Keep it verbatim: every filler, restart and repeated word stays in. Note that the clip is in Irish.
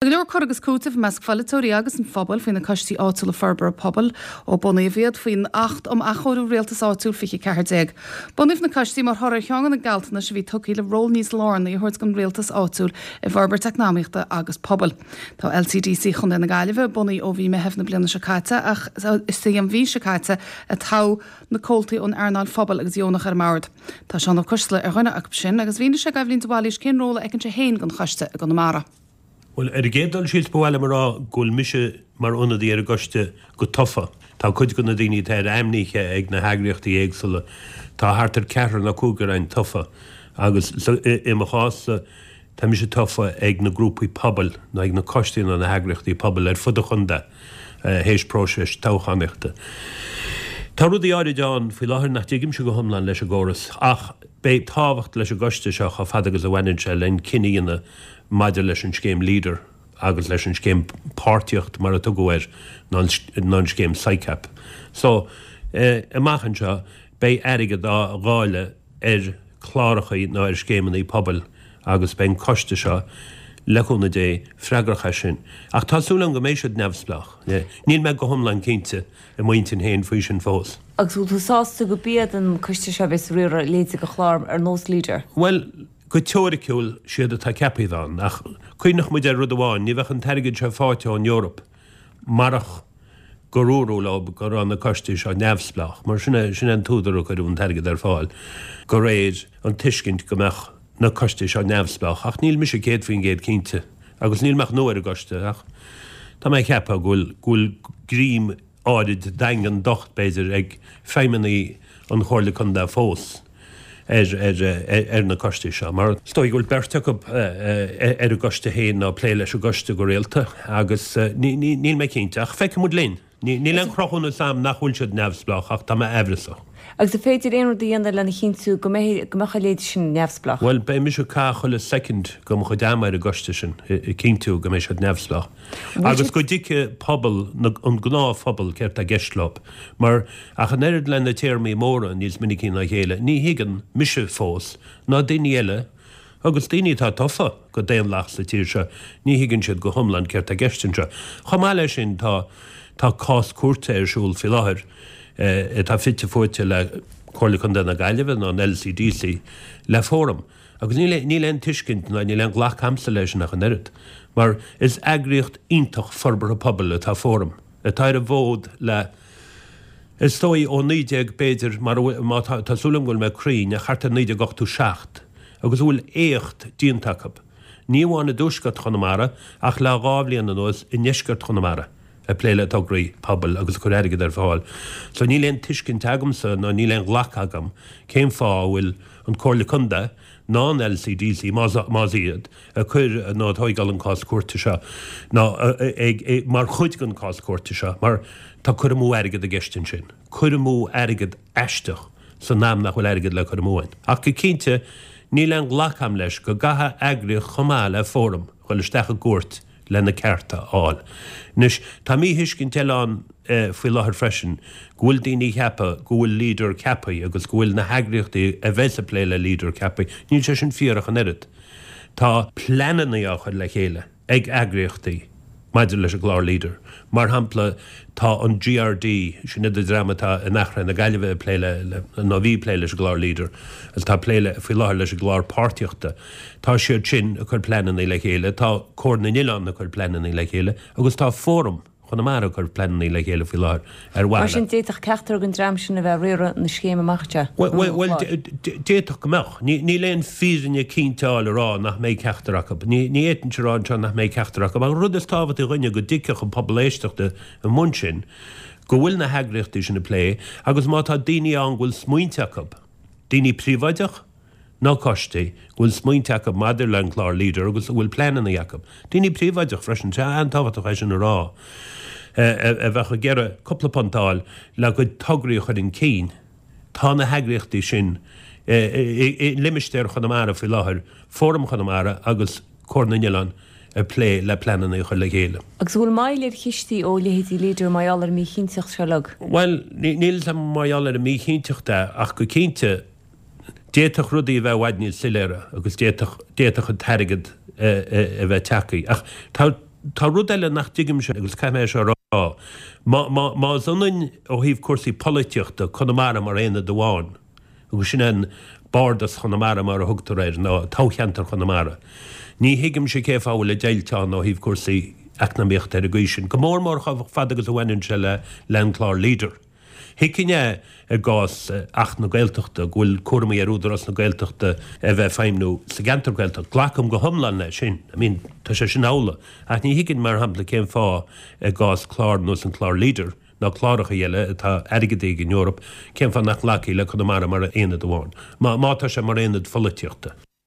leor choragus cútah meas falltóí agus an fphobal faoin na costí áúla farbar pobl ó bunaíomhiad faoin acht am achorú réaltas áúil fiche ceirdeag. Bunaíh na costí mar thoir teangan na galtainna se bhí tuí le ról níos lána i thuirt go réaltas áúil i bharbar technáíochta agus pobl. Tá L C D C chun na gaiileh bunaí ó bhí me hefna blianana secaite ach is am bhí secaite a tá na cóiltaí ón airnáil fphobal agus dionach ar mard. Tá seanna cosla ar chuine ach sin agus bhíine se gaibhlín bháilís cin róla ag an se héin gan chaiste a gan mara. Well, er gédal síls bhile mar gúil mise mar unadí ar goiste go tofa. Tá chuid go na daoine tá aimníe ag na heagraíochtaí éagsúla. Tá hartar ceathar na cúgar ein tofa. Agus i mo chása tá mise tofa ag na grúpaí pobl na ag na costaí na heagraíochtaí pobl ar fud a chunda héis próses táchaneachta. Tá rudí áide an fí láthir nach dígim se go thomlan leis a góras ach bé táhacht leis a goiste seach a fadagus a bhaine se len cineíanna maidir leis an scéim líder agus leis an scéim pártiocht mar a tugóir ná an scéim saicap. So, i machchan seo, bé aige dá gáile ar chláracha ná ar scéiman í pobl agus ben coiste seo leúna dé freigracha sin. Ach tásúlan go méisiad nefsblach. Níl me go thomlan cinnte i muintin héin faoi sin fós. Agus bhfuil tú sásta go bíad an coiste seo bheits riúra léite go chlár ar nós líder? Well, go teoriciúil siad atá cepaíán ach chuoinech muid ar rud amháin, ní bheith an teirgid se fáte an Eorop marach goúrú le go an na coiste seo nefsblach, mar sinna sin an túdarú go dún teirgid ar fáil go réad an tuiscint go meach na coiste seo nefsblach ach níl mis sé céad faoin géad cinnte agus níl meach nóir a goiste ach tá mé cepa gúil gúil grím áid daingan docht béidir ag féimení an chóirla chun dá fós ar ar na coiste seo. Mar stoi gúil berteach ar a goiste héin ná plé leis a goiste go réalta agus níl mé cinnte ach feice mud linn. Níl an crochanna sam nachhfuil siad nefsblach ach tá mé ebrasa. Agus a féidir éon rudí anna lena chinú go mecha léidir sin nefsblach? Well, bé mis cá chuile second go mo chu dámar a goiste sin i cinú go mééis siad nefsblach. Agus go dice pobl an gná phobal ceirt a geistlop, mar a chan erid lena téirmí móra níos minicín na chéile, ní higan mise fós ná daine eile agus daoine tá tofa go déon lachs le tíir se, ní higann siad go thomlan ceirt a geistin se. Chamáile sin tá tá cás cuarta ar siúil fi láthir tá fitte fóite le chóirla chun na gaiileh ná L C D C le fórum. Agus ní len tuiscint ná ní len ghlach camsa leis nach an erid. Mar is agriocht iontoch forbar a pobl atá fórum. Atá a bhód le is tóí ó nídeag béidir mar tásúlam bhfuil me crín a charta nídeag ochtú seacht. Agus bhfuil éocht díontakab. Ní bháinna dúsgat chunamara ach le gábhlíon an nós i neisgat chunamara. A pléile tugraí pobl agus chu aige ar fáil. So ní len tuiscin tagamsa ná ní len ghlach agam céim fá bhfuil an chóirla chunda ná L C D C más iad a chuir ná thoigáil an cás cuarta seo ná mar chuid gan cás cuarta seo, mar tá chur mú aige a geistin sin. Chur mú aigid eisteach san nám nach bhfuil aigid le chur múin. Ach go cinnte ní len ghlacham leis go gatha agrioch chomá le fórum chuil isteach a gúirt lena certa áil. Nis tá mí hiiscin teán faoi láthir freisin, gúil daoine ceapa, gúil líder cepaí agus gúil na heagraíochtaí a bheits a pléile líder cepaí, níl sé sin fiarach an erid. Tá pleananaíocha le chéile ag agriochtaí maidir leis a glár líder. Mar hampla tá an G R D sin idir dramatá a nachra na gaiileh pléile nó bhí pléile leis a glár líder, as tá pléile faoi láthir leis a glár pártiochta. Tá siad sin a chur pleananaí le chéile, tá cór na Nílan a chur pleananaí le chéile, agus tá fórum chun mar chur pleananaí le chéile faoi láthir ar bhile. Mar sin déach ceachtar an dream sin a bheith riúra na scéime machte? Well, déach go meach. Ní léon físanne cíntáil rá nach mé ceachtarach. Ní éan se rán nach mé ceachtarach. Ag rud is táhat i rinne go dicach an pobléisteachta an mun sin, go bhfuil na heagraíochtaí sin na plé, agus má tá daoine an bhfuil smuointeach. Daoine príomhaideach ná costaí bhfuil smuointeach maidir le chlár líder agus bhfuil pleananaí Jacob. Daoine príomhaideach freisin te an táhaach sin rá. A bheith a gera coppla pantáil le go tugraí chud in cín, tá na heagraíochtaí sin limisteir chunamara faoi láthir, fórum chunamara agus cór na Nílan a plé le pleananaí chu le chéile. Agus bhfuil maiile chistí ó léhétí líidir maiallar mí chinteach se leg? Well, níl sam maiallar a mí chinteachta ach go cínte déach rudaí bheith waidníil siléire agus déach an teirigid a bheith teacaí. Ach tá tá rudeile nach digim se agus caiim se rá. Má sonin ó híh cuasaí políteachta chunamara mar réana doháin, agus sin an bardas chunamara mar a thugtar réir ná tácheantar chunamara. Ní hiigim sé cé fáil le déilteán ó híh cuasaí eacnamíocht ar a gaisin. Go mór mór fad agus a bhhainn se le leanlár líder. Hicinne ar gás ach na gailteachta ghfuil cuamaí ar údar as na gailteachta a bheith féimnú sa gantar gailteach ghlacham go thomlan le sin. I mean, tá sé sin ála. Ach ní hicinn mar hampla céim fá ar gás chlár nó an chlár líder ná chláracha dhéile tá airgedaigh in Eorp céim fá nach lacaí le chunamara mar a éad amháin. Má tá sé mar éad foliteachta.